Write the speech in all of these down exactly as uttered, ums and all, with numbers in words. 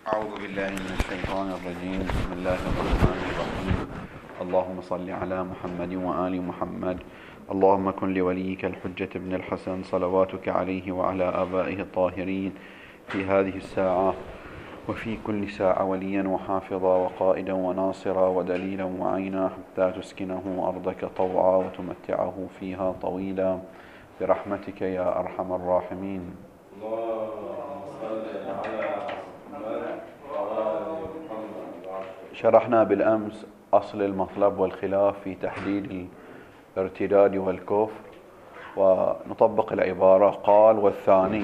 أعوذ بالله من الشيطان الرجيم. بسم الله الرحمن الرحيم. اللهم صل على محمد وآل محمد. اللهم كن لوليك الحجة ابن الحسن صلواتك عليه وعلى آبائه الطاهرين في هذه الساعة وفي كل ساعة وليا وحافظا وقائدا وناصرا ودليلا وعينا حتى تسكنه أرضك طوعا وتمتعه فيها طويلا برحمتك يا أرحم الراحمين. شرحنا بالأمس أصل المطلب والخلاف في تحديد الارتداد والكفر، ونطبق العبارة. قال: والثاني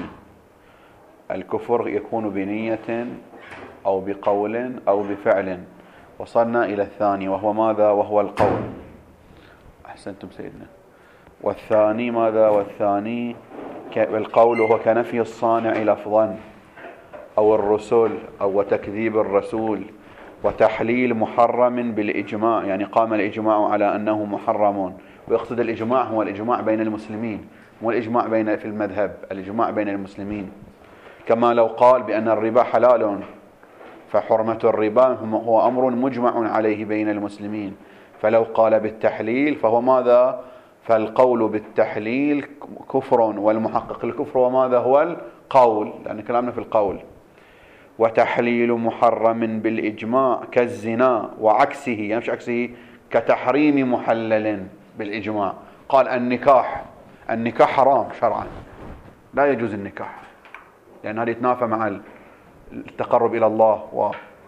الكفر يكون بنية أو بقول أو بفعل. وصلنا إلى الثاني وهو ماذا؟ وهو القول. أحسنتم سيدنا. والثاني ماذا؟ والثاني القول هو كنفي الصانع لفظا أو الرسول أو تكذيب الرسول وتحليل محرم بالإجماع، يعني قام الإجماع على أنه محرم. ويقصد الإجماع هو الإجماع بين المسلمين، مو الإجماع بين في المذهب، الإجماع بين المسلمين. كما لو قال بأن الربا حلال فحرمة الربا هو أمر مجمع عليه بين المسلمين. فلو قال بالتحليل فهو ماذا؟ فالقول بالتحليل كفر، والمحقق الكفر وماذا؟ هو القول، لأن كلامنا في القول. وتحليل محرم بالإجماع كالزنا وعكسه، يعني مش عكسه، كتحريم محلل بالإجماع. قال النكاح النكاح حرام شرعا، لا يجوز النكاح، لأن هذا يتنافى مع التقرب إلى الله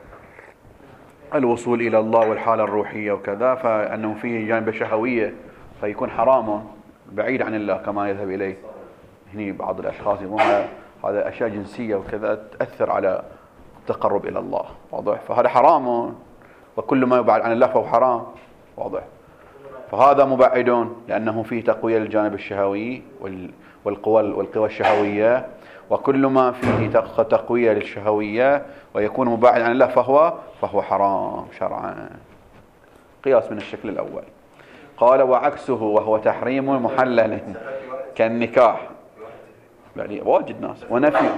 والوصول إلى الله والحالة الروحية وكذا، فأنه فيه جانب شهوية فيكون حراما بعيد عن الله كما يذهب إليه هني بعض الأشخاص، يقولون هذا أشياء جنسية وكذا تأثر على التقرب إلى الله، واضح؟ فهذا حرام، وكل ما يبعد عن الله فهو حرام، واضح؟ فهذا مبعد لأنه فيه تقوية للجانب الشهوي والقوى والقوى الشهوية، وكل ما فيه تقوية للشهوية ويكون مبعد عن الله فهو فهو حرام شرعا. قياس من الشكل الأول. قال: وعكسه وهو تحريم محلل كالنكاح، يعني واجد ناس. ونفي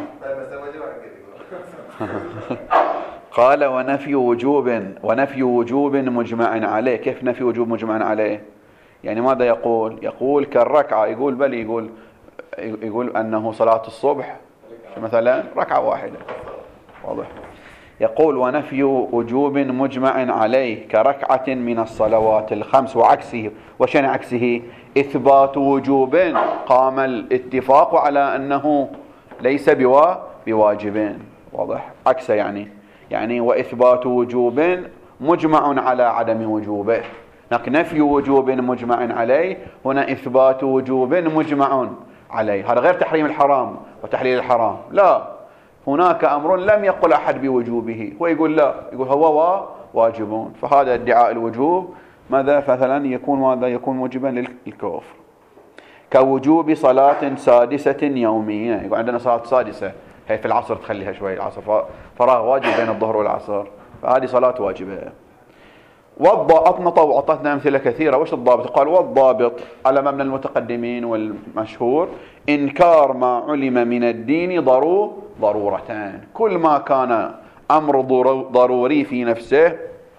قال: ونفي وجوب ونفي وجوب مجمع عليه. كيف نفي وجوب مجمع عليه؟ يعني ماذا يقول؟ يقول كالركعة، يقول بل يقول يقول أنه صلاة الصبح مثلا ركعة واحدة، واضح؟ يقول: ونفي وجوب مجمع عليه كركعة من الصلوات الخمس. وعكسه، وشن عكسه؟ إثبات وجوب قام الاتفاق على أنه ليس بواجب، واضح؟ عكسه يعني يعني وإثبات وجوب مجمع على عدم وجوبه. لكن نفي وجوب مجمع عليه، هنا إثبات وجوب مجمع عليه. هذا غير تحريم الحرام وتحليل الحرام، لا، هناك أمر لم يقل أحد بوجوبه، هو يقول لا، يقول هو واجبون. فهذا ادعاء الوجوب ماذا مثلا يكون ماذا يكون موجبا للكفر. كوجوب صلاة سادسة يومية، يقول عندنا صلاة سادسة، هي في العصر تخليها شوي، العصر فراغ واجب بين الظهر والعصر، فهذه صلاة واجبة. والضابط، وعطتنا أمثلة كثيرة. وش الضابط؟ قال: والضابط على مبنى المتقدمين والمشهور إنكار ما علم من الدين ضرو ضرورتان. كل ما كان أمر ضروري في نفسه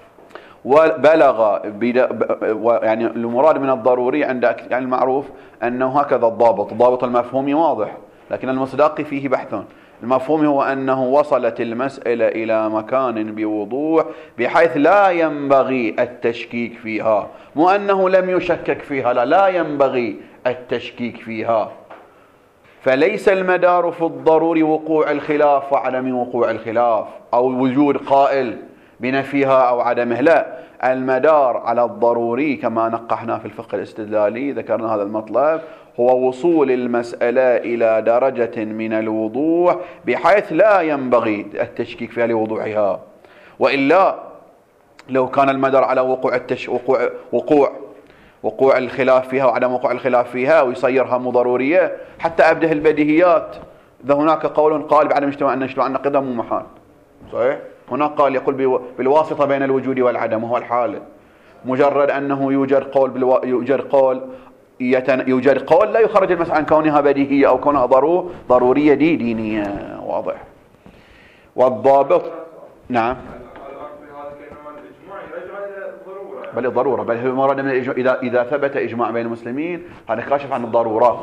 وبلغ يعني المراد من الضروري عند يعني المعروف أنه هكذا الضابط، الضابط المفهومي واضح، لكن المصداقي فيه بحث. المفهوم هو أنه وصلت المسألة إلى مكان بوضوح بحيث لا ينبغي التشكيك فيها، مو أنه لم يشكك فيها، لا لا ينبغي التشكيك فيها. فليس المدار في الضروري وقوع الخلاف وعدم وقوع الخلاف أو وجود قائل بنفيها أو عدمه، لا، المدار على الضروري كما نقحنا في الفقه الاستدلالي، ذكرنا هذا المطلب، هو وصول المسألة إلى درجة من الوضوح بحيث لا ينبغي التشكيك فيها لوضوحها. وإلا لو كان المدار على وقوع التش... وقوع وقوع وقوع الخلاف فيها وعدم وقوع الخلاف فيها ويصيرها مضرورية، حتى أبده البديهيات، إذا هناك قول قال بعدم اجتماع أن نشلو عن نقضها مو محال، صحيح؟ هناك قال يقول بالواسطة بين الوجود والعدم، وهو الحال. مجرد أنه يوجد قول بالو... يوجد قول يتن... يوجد قول لا يخرج المسألة عن كونها بديهية أو كونها ضرو... ضرورية دي دينية، واضح. والضابط نعم. بل الضرورة، بل هو مراد من الإجماع. إذا إذا ثبت إجماع بين المسلمين هذا كاشف عن الضرورة.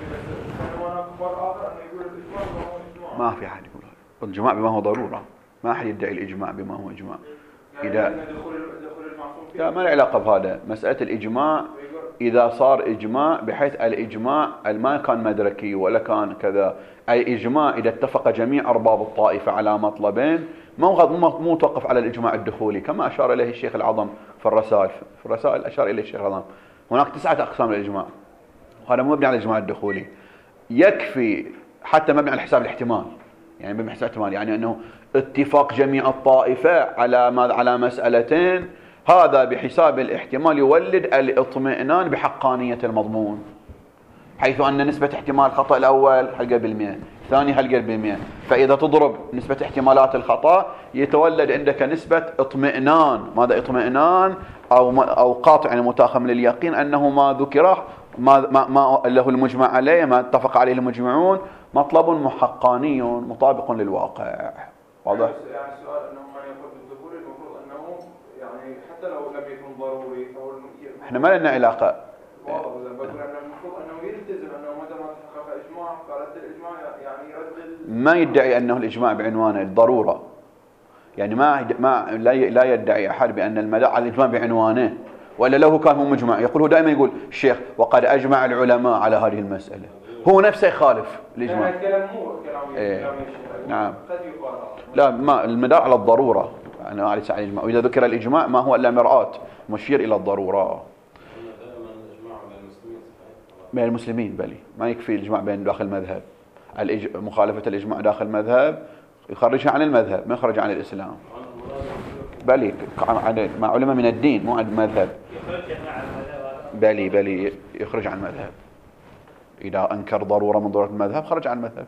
ما في أحد يقول هذا الإجماع بما هو ضرورة، ما أحد يدعي الإجماع بما هو إجماع. إذا لا ما له علاقة بهذا مسألة الإجماع. إذا صار إجماع بحيث الإجماع ما كان مدركي ولا كان كذا، أي إجماع إذا اتفق جميع أرباب الطائفة على مطلبين مو مو توقف على الإجماع الدخولي كما أشار إليه الشيخ العظم في الرسائل. في الرسائل أشار إليه الشيخ العظم هناك تسعة أقسام للإجماع، وهذا مو مبني على الإجماع الدخولي. يكفي حتى مبني على حساب الاحتمال، يعني مبني على حساب الاحتمال، يعني أنه اتفاق جميع الطائفة على على مسألتين، هذا بحساب الاحتمال يولد الاطمئنان بحقانية المضمون، حيث أن نسبة احتمال الخطأ الأول هلقى بالمئة، الثاني هلقى بالمئة، فإذا تضرب نسبة احتمالات الخطأ يتولد عندك نسبة اطمئنان. ماذا اطمئنان؟ أو أو قاطع يعني متاخم من اليقين أنه ما ذكره ما ما, ما له المجمع عليه، ما اتفق عليه المجمعون، مطلب محقاني مطابق للواقع. واضح؟ يعني السؤال أنه من يقول بالدخول المفروض أنه يعني حتى لو لم يكن ضروري أو احنا ما لنا علاقة. واضح، بقول أنه المفروض أنه يلتزم أنه متى ما تحقق إجماع فرد الإجماع يعني رد ما يدعي أنه الإجماع بعنوانه الضرورة، يعني ما ما لا لا يدعي أحد بأن المدار على الإجماع بعنوانه، ولا له كان هو مجمع. يقول هو دائما يقول الشيخ وقد أجمع العلماء على هذه المسألة، هو نفسه يخالف الإجماع. الكلام مو كلام إيه. نعم. قد يقال لا، ما المدار على الضرورة، أنا على سعي الإجماع، وإذا ذكر الإجماع ما هو إلا مرآة مشير إلى الضرورة. بين المسلمين بلي ما يكفي الإجماع بين داخل المذهب. الإج... مخالفة الإجماع داخل المذهب يخرجها عن المذهب، ما يخرج عن الإسلام. بلي عن مع علماء من الدين مو عن المذهب. بلي بلي يخرج عن المذهب إذا أنكر ضرورة من ضرورة المذهب خرج عن المذهب.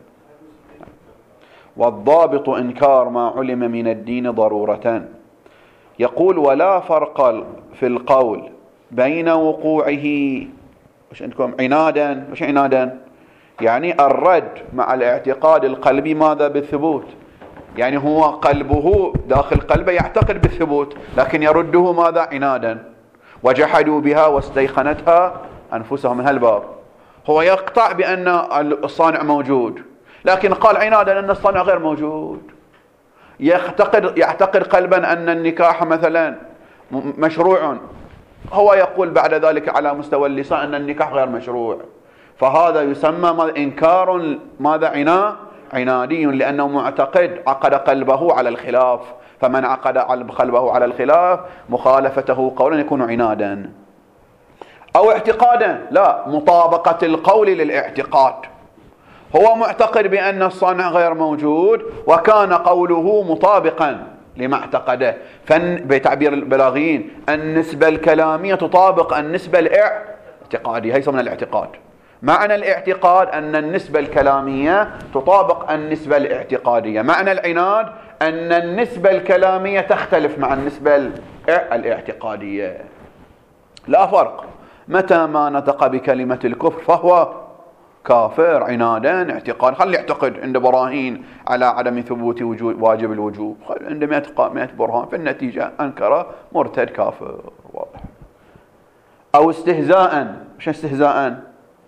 والضابط إنكار ما علم من الدين ضرورة. يقول ولا فرق في القول بين وقوعه وش عندكم عنادا. وش عنادا؟ يعني الرد مع الاعتقاد القلبي ماذا بالثبوت، يعني هو قلبه داخل قلبه يعتقد بالثبوت لكن يرده ماذا؟ عنادا. وجحدوا بها واستيقنتها أنفسهم. من هالباب هو يقطع بأن الصانع موجود لكن قال عنادا أن الصانع غير موجود. يعتقد يعتقد قلبا أن النكاح مثلا مشروع، هو يقول بعد ذلك على مستوى اللسان أن النكاح غير مشروع. فهذا يسمى إنكار ماذا؟ عناد عنادي، لأنه معتقد عقد قلبه على الخلاف. فمن عقد قلبه على الخلاف مخالفته قولا يكون عنادا. أو اعتقادا، لا، مطابقة القول للاعتقاد. هو معتقد بأن الصانع غير موجود وكان قوله مطابقا لما اعتقده. بتعبير البلاغيين النسبة الكلامية تطابق النسبة الاعتقادية، هي يسمونها الاعتقاد. معنى الاعتقاد أن النسبة الكلامية تطابق النسبة الاعتقادية. معنى العناد أن النسبة الكلامية تختلف مع النسبة الاعتقادية. لا فرق، متى ما نطق بكلمة الكفر فهو كافر عنادا اعتقاد. خلي يعتقد عند براهين على عدم ثبوت وجود واجب الوجوب، عند مئة برهان في النتيجة أنكر مرتد كافر. واضح. أو استهزاء. مش استهزاء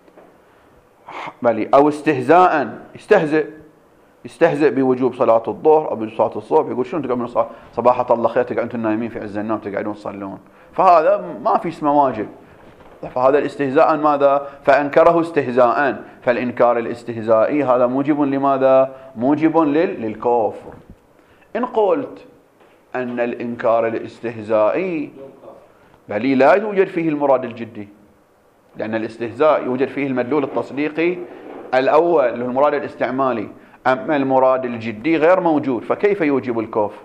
بلي أو استهزاء يستهزئ يستهزئ بوجوب صلاة الظهر أو بصلاة الصبح، يقول شنو تقعدون صباحة الله خير تقعدون انتم نايمين في عز النوم تقعدون تصلون، فهذا ما في اسمه واجب. فهذا الاستهزاء ماذا؟ فأنكره استهزاء. فالإنكار الاستهزائي هذا موجب لماذا؟ موجب للكفر. إن قلت أن الإنكار الاستهزائي بل لا يوجد فيه المراد الجدي، لأن الاستهزاء يوجد فيه المدلول التصديقي الأول اللي هو المراد الاستعمالي، أما المراد الجدي غير موجود، فكيف يوجب الكفر؟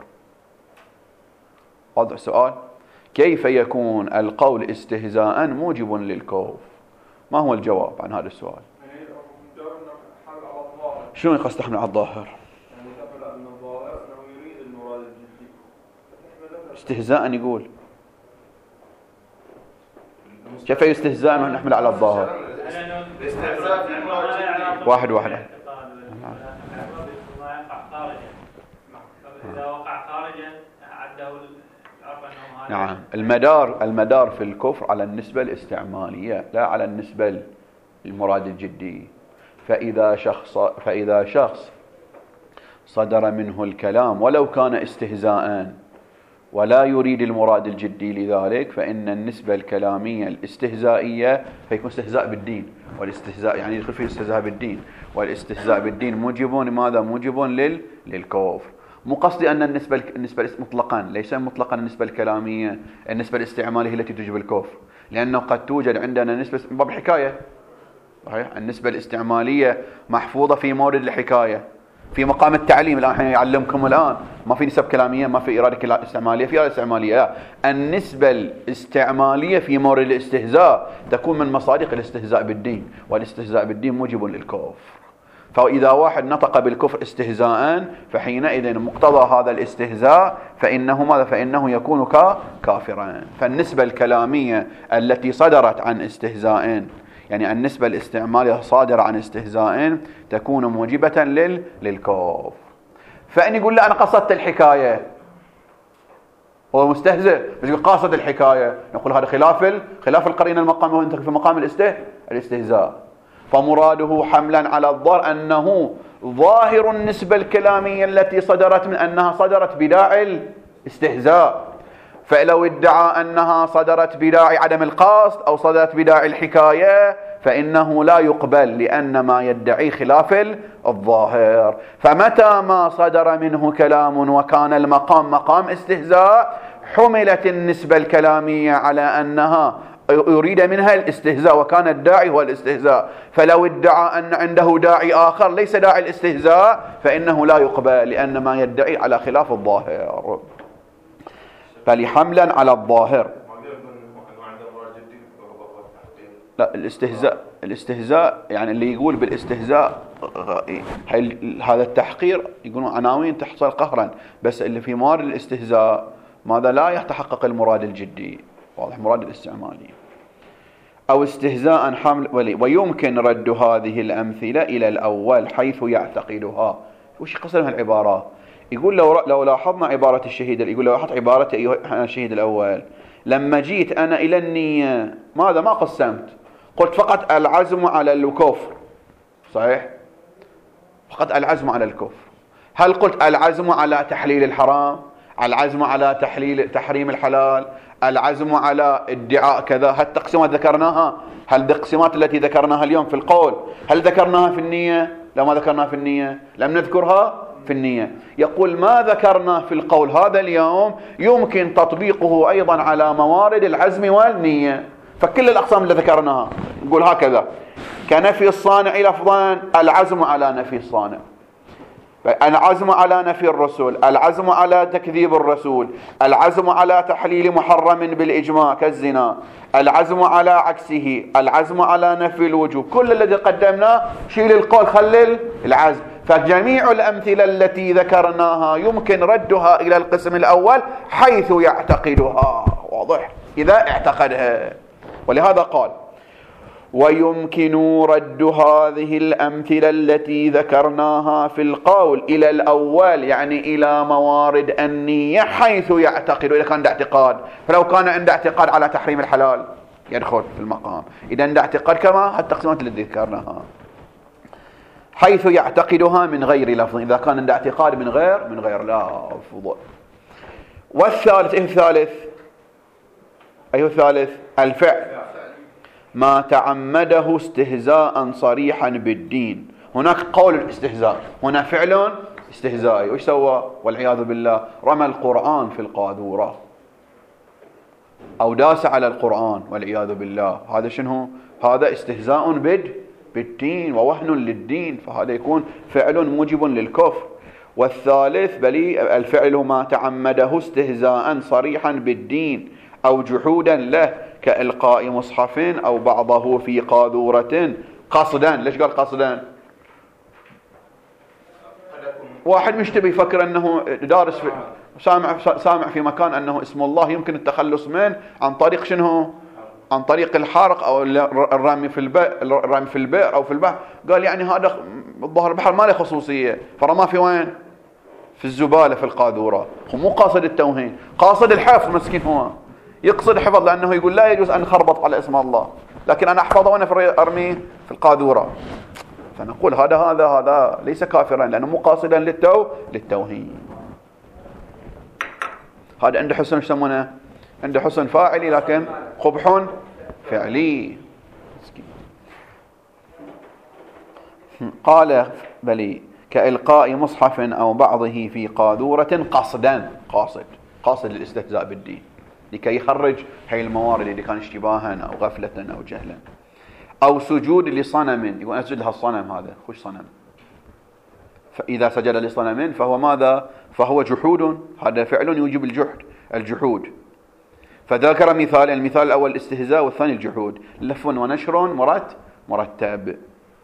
هذا السؤال. كيف يكون القول استهزاء موجب للكفر؟ ما هو الجواب عن هذا السؤال؟ شنو يقصد تحمل على الظاهر؟ استهزاء يقول كيف يستهزاء نحمل على الظاهر؟ واحد واحد إذا وقع خارج نعم. المدار المدار في الكفر على النسبة الاستعمالية لا على النسبة المراد الجدي. فإذا شخص فإذا شخص صدر منه الكلام ولو كان استهزاء ولا يريد المراد الجدي لذلك، فإن النسبة الكلامية الاستهزائية فيكون استهزاء بالدين، والاستهزاء يعني يدخل فيه استهزاء بالدين، والاستهزاء بالدين موجب لماذا؟ موجب لل للكفر. مو قصدي أن النسبة النسبة مطلقا، ليس مطلقا النسبة الكلامية، النسبة الاستعمالية هي التي توجب الكفر، لأنه قد توجد عندنا نسبة من باب الحكاية. صحيح، النسبة الاستعمالية محفوظة في مورد الحكاية، في مقام التعليم. الآن احنا يعلمكم الآن ما في نسب كلامية، ما في إرادة استعمالية، في إرادة استعمالية. النسبة الاستعمالية في مورد الاستهزاء تكون من مصادق الاستهزاء بالدين، والاستهزاء بالدين موجب للكفر. فإذا واحد نطق بالكفر استهزاء فحينئذ مقتضى هذا الاستهزاء فإنه ماذا؟ فإنه يكون كافرا. فالنسبة الكلامية التي صدرت عن استهزاء، يعني النسبة الاستعمالية صادرة عن استهزاء، تكون موجبة لل للكفر. فإن يقول لا أنا قصدت الحكاية، هو مستهزئ بس يقول قاصد الحكاية، نقول هذا خلاف خلاف القرينة المقام، وانت في مقام الاسته الاستهزاء. فمراده حملا على الظاهر أنه ظاهر النسبة الكلامية التي صدرت من أنها صدرت بداعي الاستهزاء. فلو ادعى أنها صدرت بداعي عدم القصد أو صدرت بداعي الحكاية فإنه لا يقبل، لأن ما يدعي خلاف الظاهر. فمتى ما صدر منه كلام وكان المقام مقام استهزاء، حملت النسبة الكلامية على أنها يريد منها الاستهزاء، وكان الداعي هو الاستهزاء. فلو ادعى أن عنده داعي آخر ليس داعي الاستهزاء فإنه لا يقبل، لأن ما يدعي على خلاف الظاهر. فلحملا على الظاهر. لا، الاستهزاء الاستهزاء يعني اللي يقول بالاستهزاء هذا التحقير يقولون عناوين تحصل قهرا، بس اللي في موارد الاستهزاء ماذا؟ لا يتحقق المراد الجدي، واضح، مراد الاستعمالي. أو استهزاء حمل ولي. ويمكن رد هذه الأمثلة إلى الأول حيث يعتقدها. وش قصد من العبارة؟ يقول لو لو لاحظنا عبارة الشهيد، يقول لو لاحظت عبارة أيها الشهيد الأول، لما جيت أنا إلى النية ماذا؟ ما قسمت، قلت فقط العزم على الكفر. صحيح؟ فقط العزم على الكفر. هل قلت العزم على تحليل الحرام؟ العزم على تحليل تحريم الحلال؟ العزم على ادعاء كذا؟ هل التقسيمات ذكرناها؟ هل التقسيمات التي ذكرناها اليوم في القول هل ذكرناها في النية؟ لا، ما ذكرناها في النية، لم نذكرها في النية. يقول ما ذكرنا في القول هذا اليوم يمكن تطبيقه أيضا على موارد العزم والنية. فكل الأقسام اللي ذكرناها نقول هكذا: كنفي الصانع لفظا، العزم على نفي الصانع، العزم على نفي الرسول، العزم على تكذيب الرسول، العزم على تحليل محرم بالإجماع كالزنا، العزم على عكسه، العزم على نفي الوجوب. كل الذي قدمناه شيل القول خلل العزم. فجميع الأمثلة التي ذكرناها يمكن ردها إلى القسم الأول حيث يعتقدها، واضح، إذا اعتقدها. ولهذا قال: ويمكن رد هذه الأمثلة التي ذكرناها في القول إلى الأول، يعني إلى موارد النية حيث يعتقد، إذا كان عنده اعتقاد. فلو كان عنده اعتقاد على تحريم الحلال يدخل في المقام، إذا عنده اعتقاد كما التقسيمات التي ذكرناها. حيث يعتقدها من غير لفظ، إذا كان عنده اعتقاد من غير من غير لفظ. والثالث، إيه الثالث؟ أيه الثالث؟ الفعل، ما تعمده استهزاء صريحا بالدين. هناك قول الاستهزاء، هنا فعل استهزائي. وش سوى؟ والعياذ بالله رمى القرآن في القاذورة أو داس على القرآن والعياذ بالله. هذا شنو؟ هذا استهزاء بالدين ووهن للدين، فهذا يكون فعل موجب للكفر. والثالث بلي الفعل ما تعمده استهزاء صريحا بالدين أو جحودا له، كإلقاء مصحف أو بعضه في قاذورة قصدا. ليش قال قصدا؟ واحد مشتبه يفكر أنه دارس في سامع سامع في مكان أنه اسم الله يمكن التخلص منه عن طريق شنو؟ عن طريق الحرق أو الرمي في البئر، الرمي في البئر أو في البحر. قال يعني هذا الظهر البحر ما له خصوصية، فرماه في وين؟ في الزبالة في القاذورة، هو مو قاصد التوهين، قاصد الحفظ. مسكين هو يقصد حفظ، لأنه يقول لا يجوز أن نخربط على اسم الله، لكن أنا أحفظه وأنا أرميه في القاذورة. فنقول هذا هذا هذا ليس كافرا، لأنه مو قاصدا للتو للتوهين. هذا عنده حسن ايش يسمونه؟ عنده حسن فاعلي لكن قبح فعلي. قال بلي كإلقاء مصحف أو بعضه في قاذورة قصدا، قاصد قاصد للاستهزاء بالدين، لكي يخرج هاي الموارد اللي كان اشتباها أو غفلة أو جهلا. أو سجود لصنم، يقول أسجد لها الصنم، هذا خوش صنم. فإذا سجد لصنم فهو ماذا؟ فهو جحود، هذا فعل يوجب الجحد الجحود. فذكر مثال، المثال الأول الاستهزاء والثاني الجحود، لف ونشر مرت مرتب.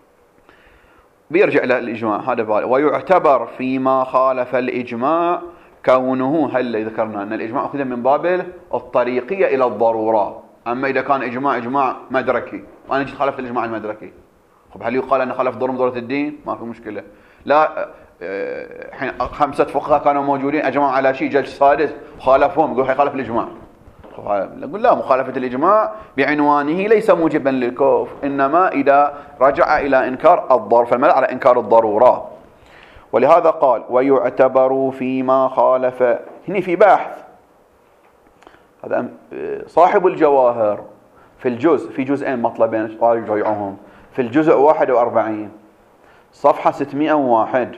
بيرجع للإجماع هذا بالي. ويعتبر فيما خالف الإجماع كونه، هل ذكرنا أن الإجماع أخذ من باب الطريقية إلى الضرورة. أما إذا كان إجماع إجماع مدركي وأنا جيت خالفت الإجماع المدركي، طب هل يقال أن خالف ضرورة ضرورة الدين؟ ما في مشكلة. لا، حين خمسة فقهاء كانوا موجودين أجمعوا على شيء، جلس سادس وخالفهم، يقول هيخالف الإجماع. نقول لا، مخالفة الإجماع بعنوانه ليس موجبا للكفر، إنما إذا رجع إلى إنكار الضرورة، فالمدى على إنكار الضرورة. ولهذا قال ويعتبر فيما خالف. هنا في بحث، هذا صاحب الجواهر في الجزء، في جزئين مطلبين راجعوهم، في الجزء واحد وأربعين صفحة ستمائة وواحد،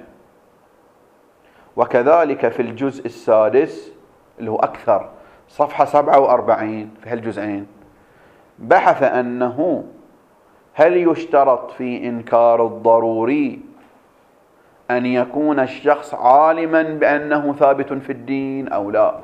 وكذلك في الجزء السادس اللي هو أكثر صفحة سبعة وأربعين في هالجزئين، بحث أنه هل يشترط في إنكار الضروري أن يكون الشخص عالما بأنه ثابت في الدين أو لا؟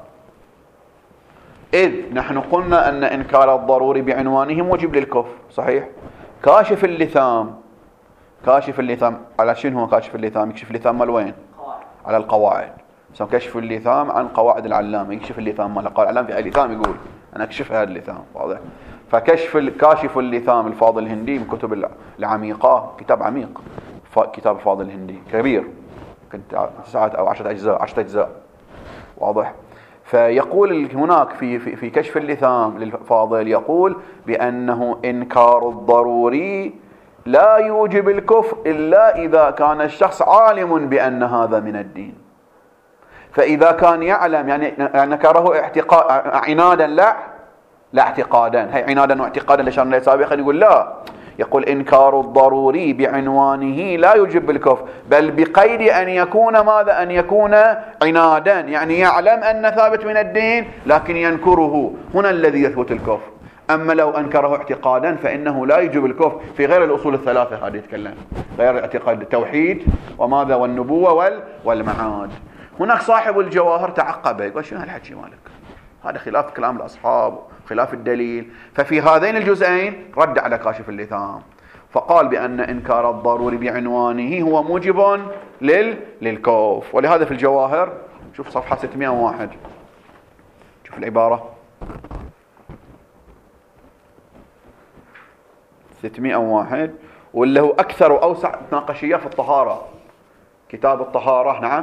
إذ نحن قلنا أن إنكار الضروري بعنوانه موجب للكفر، صحيح؟ كاشف اللثام، كاشف اللثام على شنو هو كاشف اللثام؟ يكشف اللثام مال وين؟ على القواعد. سو كشف اللثام عن قواعد العلامة، يكشف اللثام مال قواعد العلامة في اللثام، يقول أنا أكشف هذا اللثام، واضح؟ فكشف كاشف اللثام الفاضل الهندي من كتب العميقة، كتاب عميق، كتاب فاضل الهندي كبير، كنت تسعة أو عشرة أجزاء، عشرة أجزاء، واضح؟ فيقول هناك في في في كشف اللثام للفاضل، يقول بأنه إنكار الضروري لا يوجب الكفر إلا إذا كان الشخص عالم بأن هذا من الدين. فإذا كان يعلم، يعني نكره اعتقاد عنادا لا لا اعتقادا، هي عنادا واعتقادا لشرنا سابقا، يقول لا، يقول إنكار الضروري بعنوانه لا يوجب الكفر، بل بقيد أن يكون ماذا؟ أن يكون عنادا، يعني يعلم أن ثابت من الدين لكن ينكره، هنا الذي يثبت الكفر. أما لو أنكره اعتقادا فإنه لا يوجب الكفر في غير الأصول الثلاثة، هذه يتكلم غير اعتقاد التوحيد وماذا والنبوة وال والمعاد. هناك صاحب الجواهر تعقبه، يقول شنو هالحكي مالك؟ هذا خلاف كلام الأصحاب، خلاف الدليل. ففي هذين الجزئين رد على كاشف اللثام، فقال بأن إنكار الضروري بعنوانه هو موجب لل للكوف. ولهذا في الجواهر شوف صفحة ستمائة وواحد، شوف العبارة ستمائة وواحد، واللي هو أكثر وأوسع تناقشية في الطهارة، كتاب الطهارة، نعم،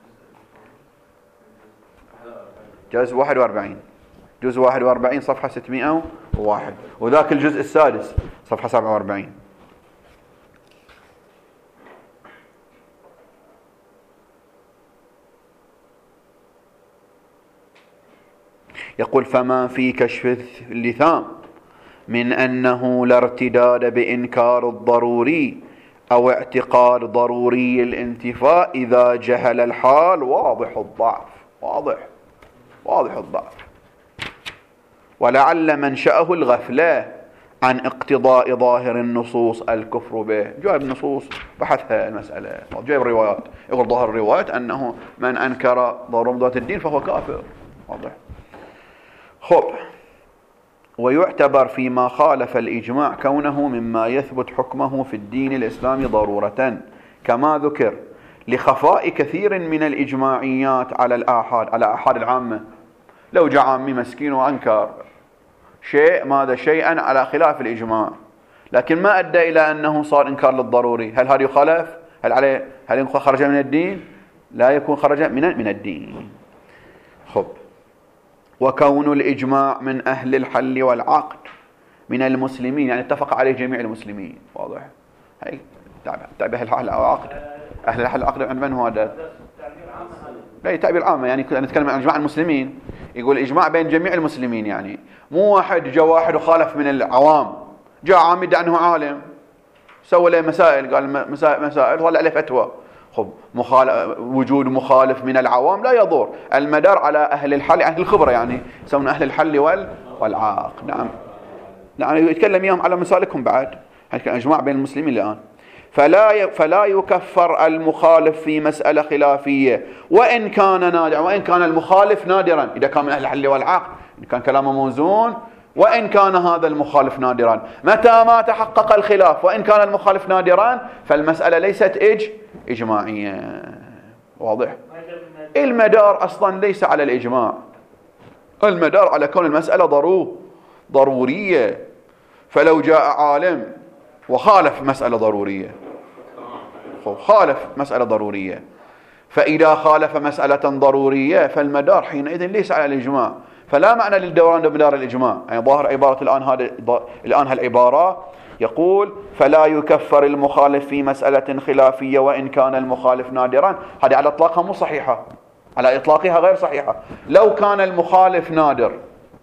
جزء واحد وأربعين، جزء واحد وأربعين صفحة ستمائة وواحد، وذاك الجزء السادس صفحة سبعة وأربعين. يقول فما في كشف اللثام من أنه لا ارتداد بإنكار الضروري أو اعتقاد ضروري الانتفاء إذا جهل الحال واضح الضعف، واضح واضح الضعف، ولعل منشأه الغفلة عن اقتضاء ظاهر النصوص الكفر به. جايب نصوص بحثها المسألة، جايب روايات، يقول ظاهر الروايات أنه من أنكر ضرورة الدين فهو كافر، واضح. خب، ويعتبر فيما خالف الإجماع كونه مما يثبت حكمه في الدين الإسلامي ضرورة، كما ذكر لخفاء كثير من الإجماعيات على الآحاد، على آحاد العامة. لو جاء عامي مسكين وأنكر شيء، ماذا شيئا على خلاف الإجماع، لكن ما أدى إلى أنه صار إنكار للضروري، هل هذا يخالف؟ هل عليه هل خرج من الدين؟ لا يكون خرج من من الدين. خب، وكون الإجماع من أهل الحل والعقد من المسلمين، يعني اتفق عليه جميع المسلمين. واضح؟ هي تعبير الحل أو عقد أهل الحل والعقد عند من هو هذا؟ لا، تعبير عام، يعني نتكلم عن إجماع المسلمين. يقول إجماع بين جميع المسلمين، يعني مو واحد جاء واحد وخالف من العوام، جاء عام يدعي أنه عالم سوى له مسائل، قال مسائل مسائل طلع عليه فتوى. خب، مخالف وجود مخالف من العوام لا يضر، المدار على أهل الحل، أهل الخبرة، يعني يسمون أهل الحل وال والعقد. نعم نعم، يتكلم يوم على مسالكهم بعد، إجماع بين المسلمين الآن. فلا فلا يكفر المخالف في مسألة خلافية وإن كان نادرا، وإن كان المخالف نادرا، إذا كان من أهل الحل والعقد، إن كان كلامه موزون، وإن كان هذا المخالف نادرا، متى ما تحقق الخلاف وإن كان المخالف نادرا فالمسألة ليست إج إجماعية. واضح؟ المدار أصلا ليس على الإجماع، المدار على كون المسألة ضرور ضرورية. فلو جاء عالم وخالف مسألة ضرورية، خالف مسألة ضرورية، فإذا خالف مسألة ضرورية فالمدار حينئذ ليس على الإجماع، فلا معنى للدوران بمدار الإجماع. يعني ظاهر عبارة الآن هذا الآن هالعبارة يقول فلا يكفر المخالف في مسألة خلافية وإن كان المخالف نادرا، هذه على إطلاقها مو صحيحة، على إطلاقها غير صحيحة. لو كان المخالف نادر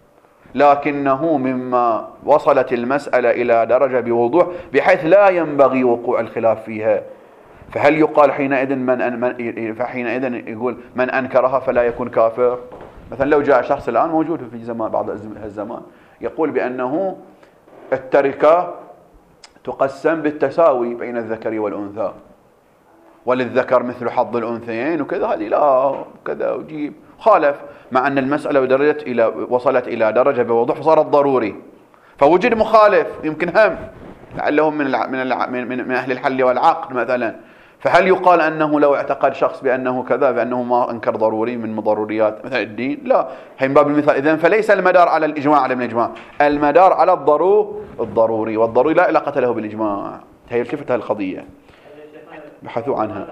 لكنه مما وصلت المسألة إلى درجة بوضوح بحيث لا ينبغي وقوع الخلاف فيها، فهل يقال حينئذ من, أن من فحينئذ يقول من أنكرها فلا يكون كافر؟ مثلا لو جاء شخص الآن موجود في زمان بعض الزمان يقول بأنه التركة تقسم بالتساوي بين الذكر والأنثى، وللذكر مثل حظ الأنثيين وكذا، هذه لا كذا وجيب، خالف، مع أن المسألة درجت إلى وصلت إلى درجة بوضوح فصارت ضروري، فوجد مخالف يمكن هم لعلهم من من من أهل الحل والعقد مثلا، فهل يقال أنه لو اعتقد شخص بأنه كذا بأنه ما أنكر ضروري من ضروريات مثل الدين؟ لا، هي من باب المثال. إذن فليس المدار على الإجماع على الإجماع، المدار على الضرور الضروري، والضروري لا علاقة له بالإجماع. هي التفتها القضية، بحثوا عنها.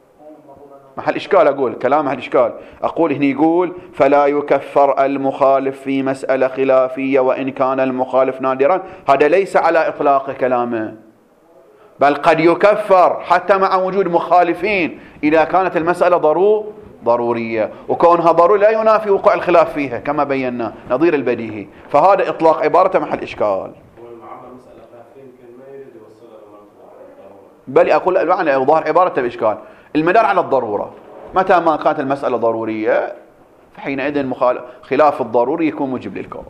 محل إشكال، أقول كلام محل إشكال، أقول هنا يقول فلا يكفر المخالف في مسألة خلافية وإن كان المخالف نادرا، هذا ليس على إطلاق كلامه، بل قد يكفر حتى مع وجود مخالفين إذا كانت المسألة ضرور ضرورية، وكونها ضروري لا ينافي وقوع الخلاف فيها كما بينا نظير البديهي، فهذا إطلاق عبارة محل إشكال. بل أقول المعنى ظاهر عبارة بإشكال، المدار على الضرورة، متى ما كانت المسألة ضرورية فحينئذ مخالف خلاف الضروري يكون موجب للكفر.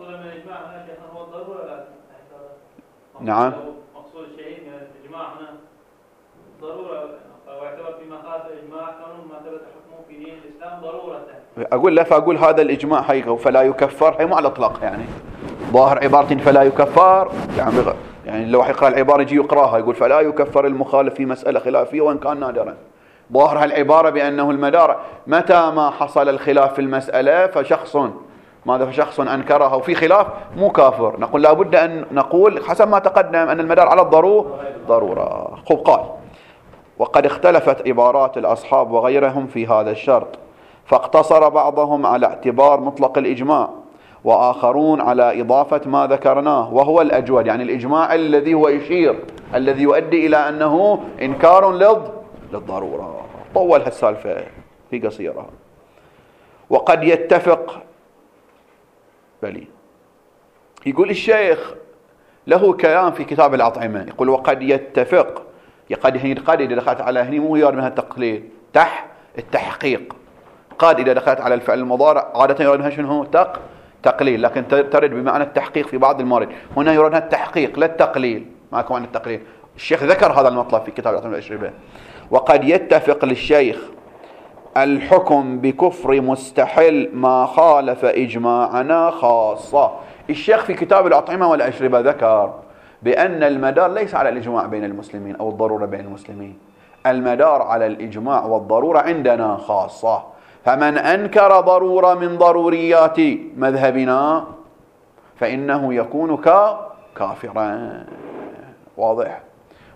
نعم، مقصود الشيء من الإجماع هنا ضرورة، واعتبر في مخالف الإجماع كونه ما ثبت حكمه في دين الإسلام ضرورة. أقول لا، فأقول هذا الإجماع هي فلا يكفر هي مو على الإطلاق، يعني ظاهر عبارة فلا يكفر، يعني يعني لو يقرأ العبارة يجي يقرأها يقول فلا يكفر المخالف في مسألة خلافية وإن كان نادرا. ظاهر هالعبارة بأنه المدار متى ما حصل الخلاف في المسألة فشخص ماذا فشخص أنكرها وفي خلاف مو كافر، نقول لابد أن نقول حسب ما تقدم أن المدار على الضرورة ضرورة. خب، قال وقد اختلفت عبارات الأصحاب وغيرهم في هذا الشرط، فاقتصر بعضهم على اعتبار مطلق الإجماع وآخرون على إضافة ما ذكرناه وهو الأجود، يعني الإجماع الذي هو يشير الذي يؤدي إلى أنه إنكار لض للضرورة. طول هالسالفة في قصيرة. وقد يتفق، بلي يقول الشيخ له كلام في كتاب الأطعمة، يقول وقد يتفق، قد هي قد إذا دخلت على هني مو يراد منها التقليد، تح التحقيق، قد إذا دخلت على الفعل المضارع عادة يراد منها شنو؟ تق تقليل، لكن ترد بمعنى التحقيق في بعض الموارد، هنا يراد منها التحقيق لا التقليل، معكم عن التقليل. الشيخ ذكر هذا المطلب في كتاب الأطعمة والأشربة. وقد يتفق للشيخ الحكم بكفر مستحل ما خالف إجماعنا خاصة. الشيخ في كتاب الأطعمة والأشربة ذكر بأن المدار ليس على الإجماع بين المسلمين أو الضرورة بين المسلمين، المدار على الإجماع والضرورة عندنا خاصة، فمن أنكر ضرورة من ضروريات مذهبنا فإنه يكون كافرا. واضح؟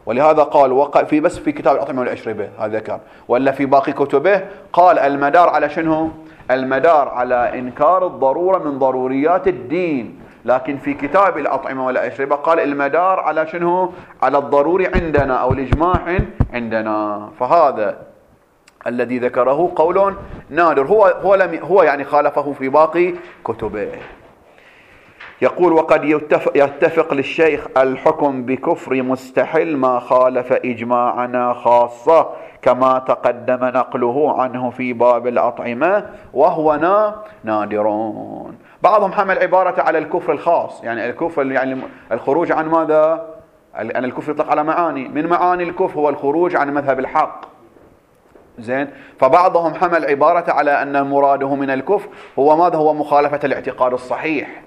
ولهذا قال وق... في بس في كتاب الأطعمة والأشربة هذا ذكر، ولا في باقي كتبه قال المدار على شنو؟ المدار على إنكار الضرورة من ضروريات الدين. لكن في كتاب الأطعمة والأشربة قال المدار على شنو؟ على الضروري عندنا أو الإجماع عندنا. فهذا الذي ذكره قول نادر، هو هو لم هو يعني خالفه في باقي كتبه. يقول وقد يتفق, يتفق للشيخ الحكم بكفر مستحل ما خالف إجماعنا خاصة كما تقدم نقله عنه في باب الأطعمة وهو نادرون. بعضهم حمل عبارة على الكفر الخاص، يعني الكفر يعني الخروج عن ماذا؟ أن الكفر يطلق على معاني، من معاني الكفر هو الخروج عن مذهب الحق. زين، فبعضهم حمل عبارة على أن مراده من الكفر هو ماذا؟ هو مخالفة الاعتقاد الصحيح.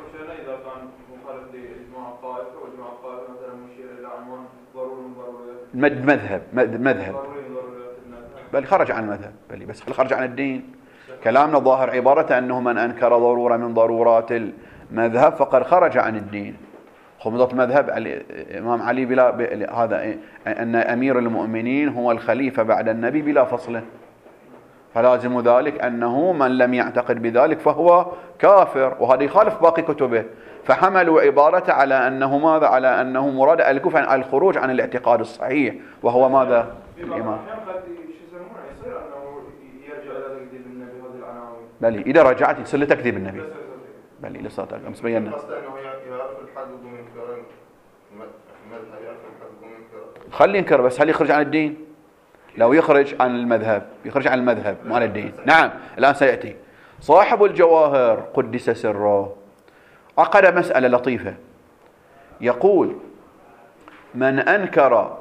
مذهب مذهب بل خرج عن المذهب، بل بس خرج عن الدين. كلامنا ظاهر عبارة أنه من أنكر ضرورة من ضرورات المذهب فقد خرج عن الدين. خمضة مذهب الإمام علي بلا هذا أن أمير المؤمنين هو الخليفة بعد النبي بلا فصل، فلازم ذلك أنه من لم يعتقد بذلك فهو كافر، وهذا يخالف باقي كتبه. فحملوا عبارة على أنه ماذا؟ على أنه مراد الكفر عن الخروج عن الاعتقاد الصحيح وهو ماذا؟ الإمام. بل إذا رجعت يصير لتكذيب النبي. بل إذا صارت أمس بينا. خلي ينكر، بس هل يخرج عن الدين؟ لو يخرج عن المذهب يخرج عن المذهب مو عن الدين. نعم الآن سيأتي. صاحب الجواهر قدس سره عقد مسألة لطيفة، يقول من أنكر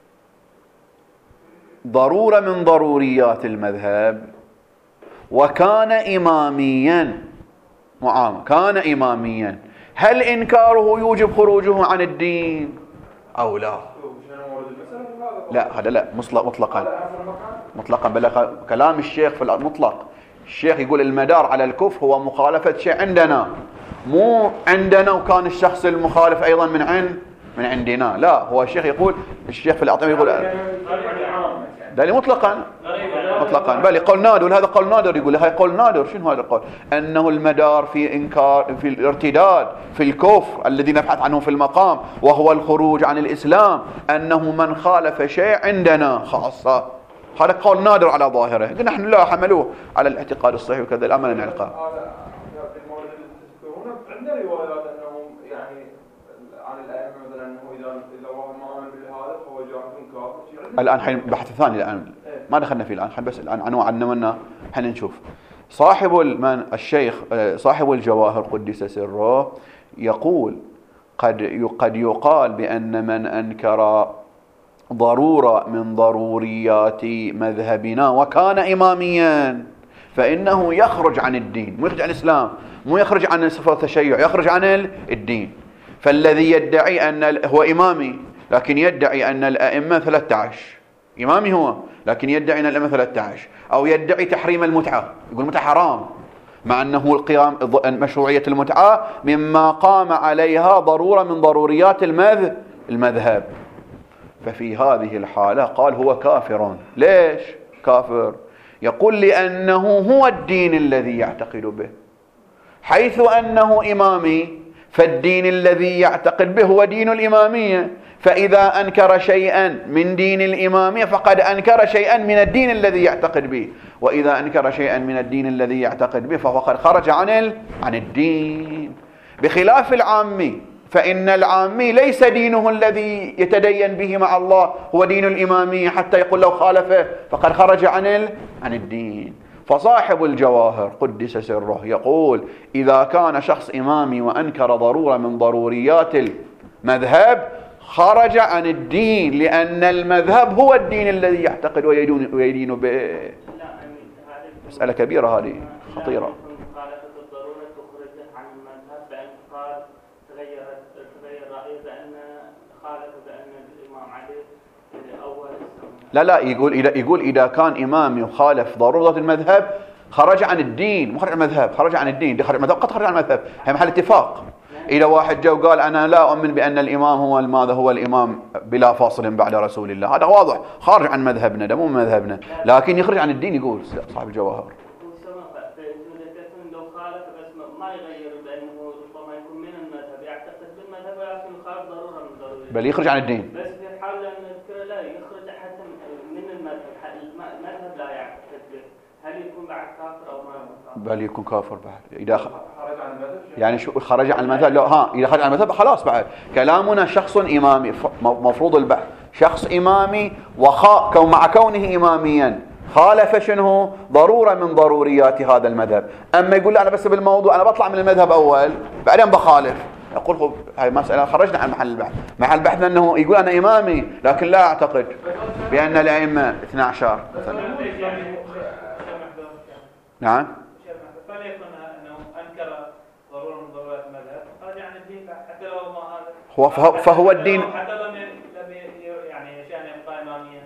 ضرورة من ضروريات المذهب وكان إماميا معام كان إماميا هل إنكاره يوجب خروجه عن الدين أو لا؟ لا هذا لا مطلقا مطلقا بل كلام الشيخ في المطلق. الشيخ يقول المدار على الكفر هو مخالفة شيء عندنا، مو عندنا وكان الشخص المخالف أيضا من عند من عندنا. لا، هو الشيخ يقول الشيخ في الأطعمة يقول ده مطلقا مطلقا بل قول نادر. هذا قول نادر، يقول هاي قول نادر. شنو هذا القول؟ أنه المدار في إنكار في الارتداد في الكفر الذي نبحث عنه في المقام وهو الخروج عن الإسلام، أنه من خالف شيء عندنا خاصة. هذا قول نادر على ظاهره. قلنا نحن لا حملوه على الاعتقاد الصحيح وكذا الأمل نعلقه. عندنا روايات انه يعني عن الائمه مثلا انه اذا اذا واحد ما امن بهذا فهو جاهل كافر. الان حين بحث ثاني الان ما دخلنا فيه الان، بس الان عنوان عنونا حين نشوف. صاحب من الشيخ صاحب الجواهر قدس سره يقول قد قد يقال بأن من أنكر ضرورة من ضروريات مذهبنا وكان إماميا فإنه يخرج عن الدين، مو يخرج عن الإسلام، مو يخرج عن صفة التشيع، يخرج عن الدين. فالذي يدعي أن هو إمامي لكن يدعي أن الأئمة ثلاثة عشر إمامي هو لكن يدعي أن الأئمة ثلاثة عشر، أو يدعي تحريم المتعة، يقول المتعة حرام مع أنه القيام مشروعية المتعة مما قام عليها ضرورة من ضروريات المذهب. ففي هذه الحالة قال هو كافر. ليش كافر؟ يقول لأنه هو الدين الذي يعتقد به، حيث أنه إمامي فالدين الذي يعتقد به هو دين الإمامية، فإذا أنكر شيئا من دين الإمامية فقد أنكر شيئا من الدين الذي يعتقد به، وإذا أنكر شيئا من الدين الذي يعتقد به فهو قد خرج عن عن الدين. بخلاف العامي، فإن العامي ليس دينه الذي يتدين به مع الله هو دين الإمامية حتى يقول لو خالفه فقد خرج عن عن الدين. فصاحب الجواهر قدس سره يقول إذا كان شخص إمامي وأنكر ضرورة من ضروريات المذهب خرج عن الدين، لأن المذهب هو الدين الذي يعتقد ويدين, ويدين به. مسألة كبيرة هذه خطيرة. لا لا يقول إذا يقول إذا كان إمام يخالف ضرورة المذهب خرج عن الدين، مو خرج عن المذهب، خرج عن الدين. خرج المذهب قد خرج عن المذهب، هي محل اتفاق. إذا واحد جو قال أنا لا أؤمن بأن الإمام هو ماذا هو الإمام بلا فاصل بعد رسول الله، هذا واضح خارج عن مذهبنا، ده مو مذهبنا، لكن يخرج عن الدين. يقول صاحب الجواهر بل يخرج عن الدين. بس في حال أن لا يخرج حتى من المذهب، المذهب لا يعتقد به، هل يكون بعد كافر أو ما؟ بل يكون كافر بعد إذا خرج عن المذهب. يعني شو خرج عن المذهب؟ لا ها إذا خرج عن المذهب خلاص بعد. كلامنا شخص إمامي مفروض البحث، شخص إمامي وخا كون مع كونه إماميا خالف شنو ضرورة من ضروريات هذا المذهب. أما يقول أنا بس بالموضوع أنا بطلع من المذهب أول بعدين بخالف، يقول هاي مسألة خرجنا عن محل البحث. محل بحثنا أنه يقول أنا إمامي لكن لا أعتقد بأن الأئمة اثنا عشر مثلا. نعم. فليكن أنه أنكر ضرورة من ضرورات المذهب خرج عن الدين حتى لو ما هذا. هو فهو, فهو الدين. حتى لم يعني شأن يبقى إماميا.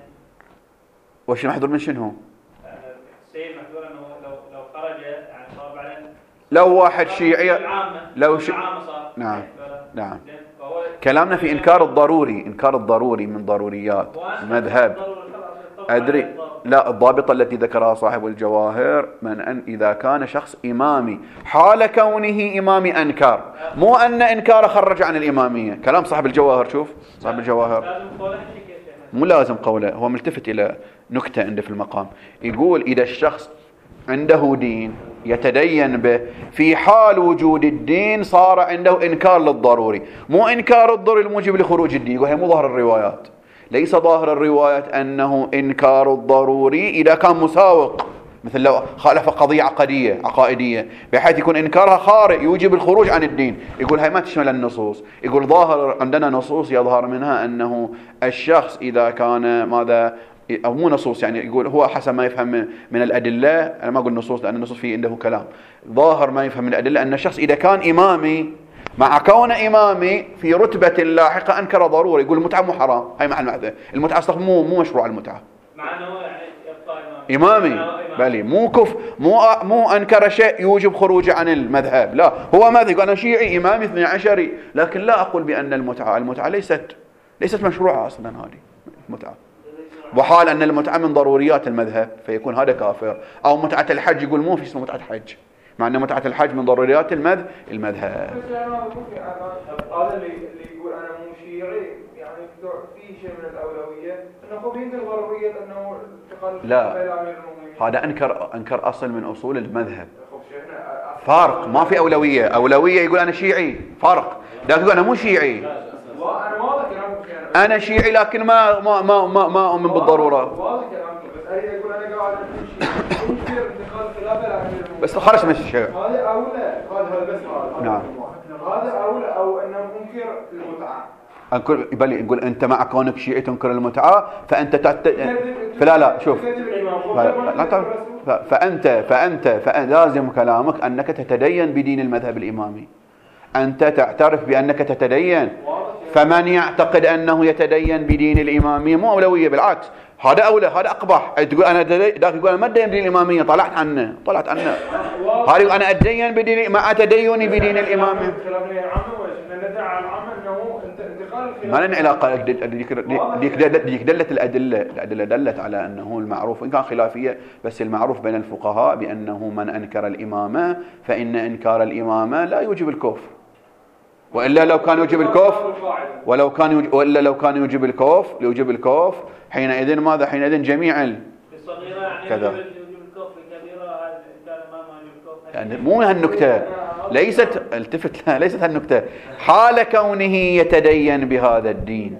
وش محذور من شنو؟ السيد محذور أنه لو لو خرج يعني صار بعدين. لو واحد شيعي لو ش... نعم نعم. كلامنا في إنكار الضروري، إنكار الضروري من ضروريات المذهب. أدري لا، الضابطة التي ذكرها صاحب الجواهر من أن إذا كان شخص إمامي حال كونه إمامي أنكر، مو أن إنكاره خرج عن الإمامية. كلام صاحب الجواهر، شوف صاحب الجواهر مو لازم قوله، هو ملتفت إلى نكتة عنده في المقام. يقول إذا الشخص عنده دين يتدين به في حال وجود الدين صار عنده إنكار للضروري، مو إنكار الضروري الموجب لخروج الدين. يقول هي مو ظاهر الروايات، ليس ظاهر الروايات أنه إنكار الضروري إذا كان مساوق، مثل لو خالف قضية عقدية عقائدية بحيث يكون إنكارها خارج يوجب الخروج عن الدين. يقول هاي ما تشمل النصوص. يقول ظاهر عندنا نصوص يظهر منها أنه الشخص إذا كان ماذا أو مو نصوص، يعني يقول هو حسب ما يفهم من الأدلة، أنا ما أقول نصوص لأن النصوص فيه عنده كلام، ظاهر ما يفهم من الأدلة أن الشخص إذا كان إمامي مع كون إمامي في رتبة لاحقة أنكر ضروري. يقول المتعة مو حرام، هاي مع المعذة، المتعة أصلا مو مو مشروع المتعة، مع أنه يعني يبقى إمامي, إمامي. بلي مو كف مو مو أنكر شيء يوجب خروجه عن المذهب، لا هو ماذا يقول أنا شيعي إمامي اثني عشري، لكن لا أقول بأن المتعة المتعة ليست ليست مشروعة أصلا هذه المتعة، وحال أن المتعة من ضروريات المذهب فيكون هذا كافر. أو متعة الحج يقول مو في اسمه متعة حج، مع أن متعة الحج من ضروريات المذهب المذهب. هذا اللي اللي يقول أنا مو شيعي يعني في شيء من الأولوية أنه هو بينكر ضرورية أنه انتقال لا، هذا أنكر أنكر أصل من أصول المذهب. فارق، ما في أولوية. أولوية يقول أنا شيعي، فارق. لكن يقول أنا مو شيعي، أنا شيعي لكن ما ما ما ما, ما أؤمن بالضرورة. بس خرج من الشيء. هذا أولى، هذا بس هذا. نعم. هذا أولى أو أنه منكر المتعة. أنكر بل يقول أنت مع كونك شيعي تنكر المتعة فأنت تعت... فلا لا شوف لا تعرف. فأنت فأنت فلازم كلامك أنك تتدين بدين المذهب الإمامي، أنت تعترف بأنك تتدين. فمن يعتقد أنه يتدين بدين الإمامية مو أولوية، بالعكس هذا أولى، هذا أقبح. تقول أنا ذاك يقول أنا ما أتدين بدين الإمامية، طلعت عنه طلعت عنه. هذا أنا أتدين بدين مع تديني بدين الإمامية. ما لنا علاقة. ديك ديك دلت الأدلة، الأدلة دلت على أنه المعروف إن كان خلافية، بس المعروف بين الفقهاء بأنه من أنكر الإمامة فإن إنكار الإمامة لا يوجب الكفر، وإلا لو كان يوجب الكفر ولو كان يوجب وإلا لو كان يوجب الكفر يوجب الكفر حينئذ ماذا؟ حينئذ جميع الصغيرة يعني كذا يوجب الكفر، الكبيرة كان ما ما يوجب الكفر. يعني مو هالنكتة، ليست التفت لها، ليست هالنكتة. حال كونه يتدين بهذا الدين،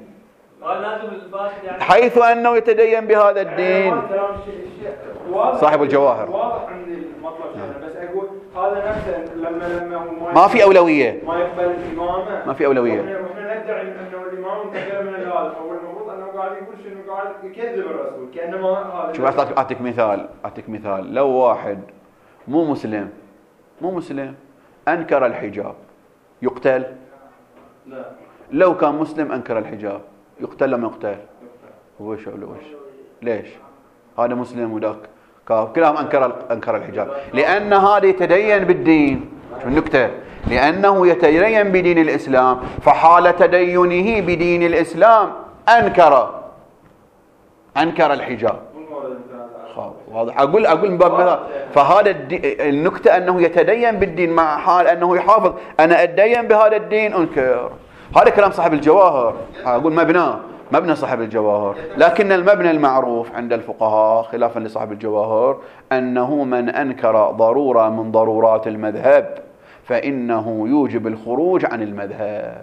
حيث أنه يتدين بهذا الدين. صاحب الجواهر واضح عندي المطلب، بس أقول هذا نفسه لما لما هو ما في أولوية، ما يقبل الإمامة، ما في أولوية. وإحنا ندعي أنه الإمام انتقل من الهالة، أو المفروض أنه قاعد يقول شنو، قاعد يكذب الرسول كأنما هذا. شوف أعطيك مثال، أعطيك مثال. لو واحد مو مسلم مو مسلم أنكر الحجاب يقتل؟ لا. لو كان مسلم أنكر الحجاب يقتل لما يقتل؟ وش ولا وش؟ ليش؟ هذا مسلم وذاك كافر، كلهم أنكر أنكر الحجاب، لأن هذا يتدين بالدين شو النكتة؟ لأنه يتدين بدين الإسلام، فحال تدينه بدين الإسلام أنكر أنكر الحجاب. واضح؟ أقول أقول من باب مثال، فهذا النكتة أنه يتدين بالدين مع حال أنه يحافظ، أنا أتدين بهذا الدين أنكر. هذا كلام صاحب الجواهر، أقول مبنى مبنى صاحب الجواهر، لكن المبنى المعروف عند الفقهاء خلافا لصاحب الجواهر أنه من أنكر ضرورة من ضرورات المذهب فإنه يوجب الخروج عن المذهب.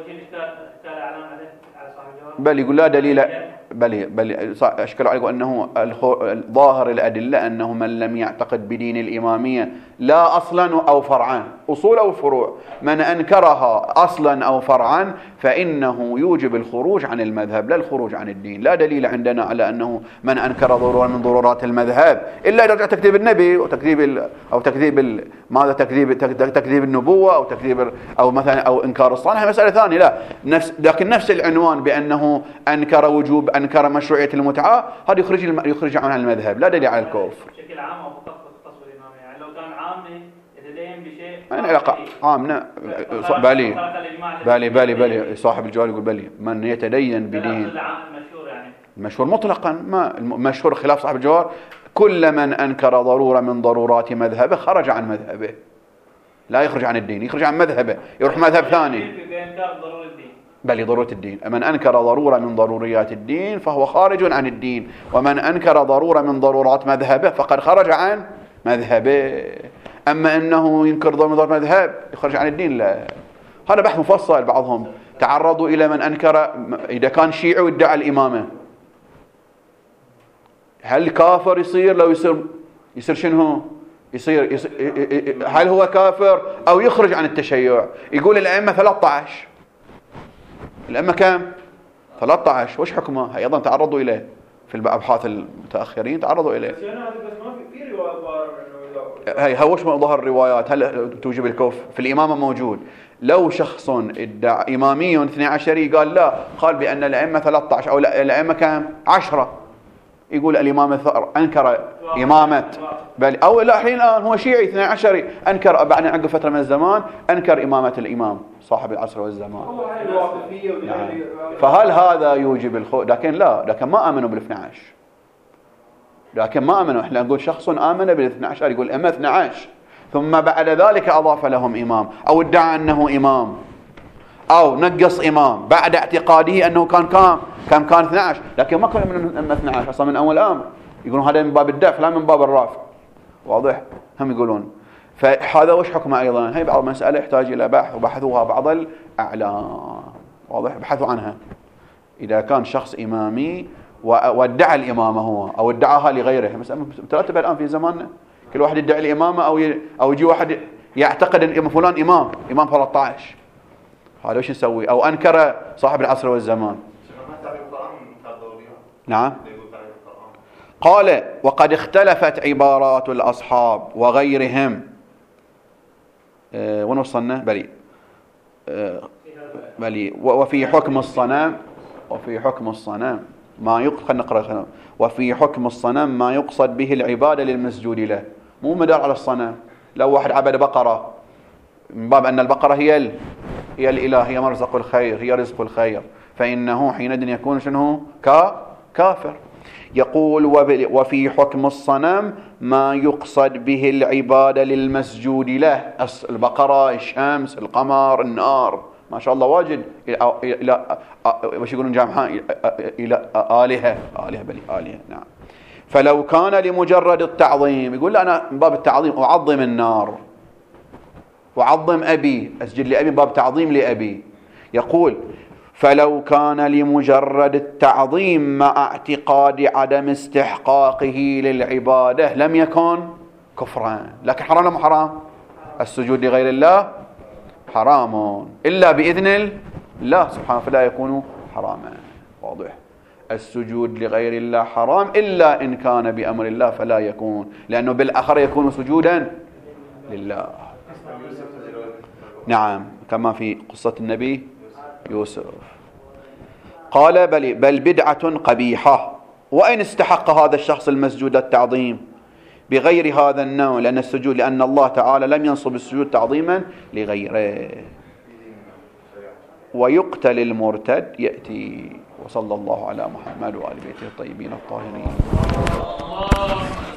بل يقول لا دليل، بل بل أشكل عليه أنه ظاهر الأدلة أنه من لم يعتقد بدين الإمامية لا أصلا أو فرعا، أصول أو فروع، من أنكرها أصلا أو فرعا فإنه يوجب الخروج عن المذهب لا الخروج عن الدين. لا دليل عندنا على أنه من أنكر ضرورة من ضرورات المذهب إلا إذا رجع تكذيب النبي وتكذيب أو تكذيب ماذا تكذيب تكذيب النبوة أو تكذيب أو مثلا أو إنكار الصالح، مسألة ثانية. لا نفس لكن نفس العنوان بأنه أنكر وجوب أنكر مشروعية المتعة، هذا يخرج يخرج عن المذهب، لا دليل على الكفر. بشكل عام أو فقط تختص بالإمامية، يعني لو كان عامة يتدين بشيء أنا علاقة عامة بالي بالي بالي بالي صاحب الجوال يقول بالي من يتدين بدين مشهور مطلقا، ما مشهور خلاف صاحب الجوال، كل من أنكر ضرورة من ضرورات مذهبه خرج عن مذهبه، لا يخرج عن الدين، يخرج عن مذهبه يروح مذهب ثاني. بل ضرورة الدين، من أنكر ضرورة من ضروريات الدين فهو خارج عن الدين، ومن أنكر ضرورة من ضرورات مذهبه فقد خرج عن مذهبه. أما أنه ينكر ضرورة من ضرورات مذهب يخرج عن الدين، لا. هذا بحث مفصل. بعضهم تعرضوا إلى من أنكر إذا كان شيعي وادعى الإمامة، هل كافر يصير لو يصير يصير شنو؟ يصير, يصير هل هو كافر أو يخرج عن التشيع؟ يقول الأئمة ثلاثة عشر، الأئمة كم؟ ثلاثة عشر، وش حكمه؟ أيضا تعرضوا إليه في الأبحاث المتأخرين، تعرضوا إليه. هاي هوش من ظهر الروايات هل توجب الكفر في الإمامة موجود. لو شخص ادعى إمامي اثني عشري قال لا، قال بأن الأئمة ثلاثة عشر أو الأئمة كم؟ عشرة، يقول الإمام الثأر أنكر إمامة، بل أو لا حين الآن هو شيعي اثني عشري أنكر بعد عقب فترة من الزمان أنكر إمامة الإمام صاحب العصر والزمان. نعم. فهل هذا يوجب الخروج؟ لكن لا، لكن ما آمنوا بالاثني عشر، لكن ما آمنوا. إحنا نقول شخص آمن بالاثني عشر يقول إما اثني عشر ثم بعد ذلك أضاف لهم إمام أو ادعى أنه إمام أو نقص إمام بعد اعتقاده أنه كان كام كم كان اثني عشر، لكن ما كان من اثني عشر أصلا من أول آمن. يقولون هذا من باب الدفع لا من باب الرافع. واضح؟ هم يقولون. فهذا وش حكمه أيضا؟ هي بعض المسألة يحتاج إلى بحث، وبحثوها بعض الأعلام. واضح؟ بحثوا عنها. إذا كان شخص إمامي وادعى الإمامة هو أو ادعاها لغيره، مثلا مترتبة الآن في زماننا كل واحد يدعي الإمامة أو ي... أو يجي واحد يعتقد أن فلان إمام إمام ثلاثة عشر، هذا وش نسوي؟ أو أنكر صاحب العصر والزمان. نعم. قال وقد اختلفت عبارات الأصحاب وغيرهم. أه وين وصلنا؟ بلي أه بلي وفي حكم الصنم وفي حكم الصنم ما يقصد، خلينا نقرأ خلينا. وفي حكم الصنم ما يقصد به العبادة للمسجود له، مو مدار على الصنم. لو واحد عبد بقرة من باب أن البقرة هي ال... هي الإله، هي مرزق الخير، هي رزق الخير، فإنه حينئذ يكون شنو؟ كا كافر. يقول وفي حكم الصنم ما يقصد به العبادة للمسجود له، البقرة، الشمس، القمر، النار، ما شاء الله واجد إلى وش يقولون جامعة إلى آلهة آلهة بل آلهة. نعم. فلو كان لمجرد التعظيم، يقول لا أنا من باب التعظيم أعظم النار وعظم أبي، أسجد لأبي باب تعظيم لأبي. يقول فلو كان لمجرد التعظيم مع اعتقاد عدم استحقاقه للعبادة لم يكن كفرا. لكن حرام ولا حرام؟ السجود لغير الله حرام إلا بإذن الله سبحانه فلا يكون حراما. واضح؟ السجود لغير الله حرام إلا إن كان بأمر الله فلا يكون، لأنه بالآخر يكون سجودا لله. نعم، كما في قصة النبي يوسف. قال بل, بل بدعة قبيحة، وإن استحق هذا الشخص المسجود التعظيم بغير هذا النوع، لأن السجود لأن الله تعالى لم ينصب السجود تعظيما لغيره. ويقتل المرتد يأتي. وصلى الله على محمد وآل بيته الطيبين الطاهرين.